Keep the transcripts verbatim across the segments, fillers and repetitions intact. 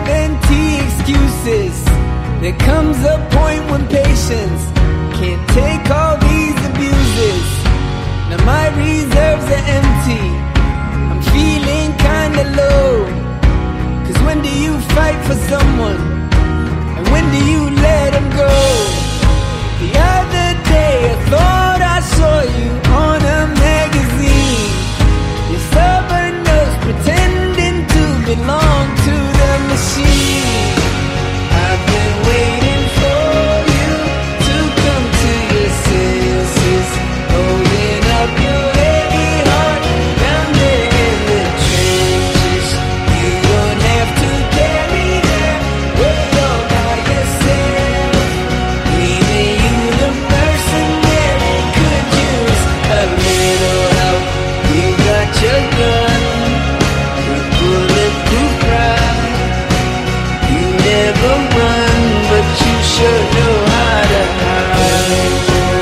empty excuses. There comes a point when patience can't take all these abuses. Now my reserves are empty, I'm feeling kinda low. Cause when do you fight for someone? And when do you let them go? The other day I thought I saw you on a magazine. Your stubborn nose pretending to belong to the machine. I've been waiting for you to come to your senses, holding up your heavy heart down there in the trenches. You don't have to carry that weight all by yourself. Even you, the mercenary, could use a little help. You got your gun, your bulletproof pride. You never run, but you sure know how to hide.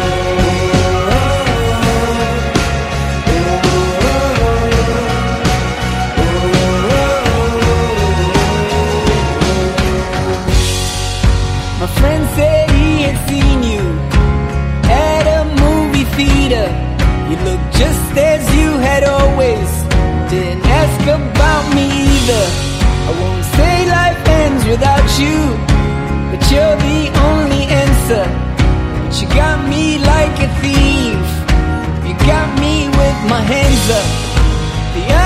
My friend said he had seen you at a movie theater. You looked just as you had always. Didn't ask about me either. I won't say life ends without you, but you're the only answer. But you got me like a thief. You got me with my hands up. The